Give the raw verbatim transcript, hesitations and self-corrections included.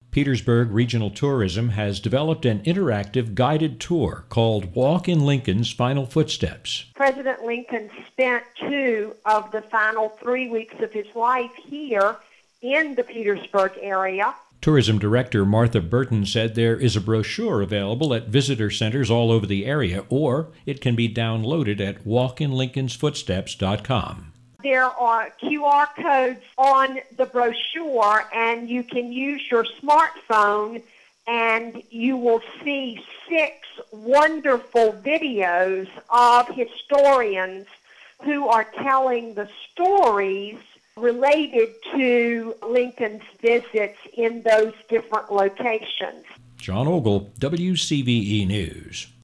Petersburg Regional Tourism has developed an interactive guided tour called Walk in Lincoln's Final Footsteps. President Lincoln spent two of the final three weeks of his life here in the Petersburg area. Tourism Director Martha Burton said there is a brochure available at visitor centers all over the area, or it can be downloaded at walk in lincolns footsteps dot com. There are Q R codes on the brochure, and you can use your smartphone, and you will see six wonderful videos of historians who are telling the stories related to Lincoln's visits in those different locations. John Ogle, W C V E News.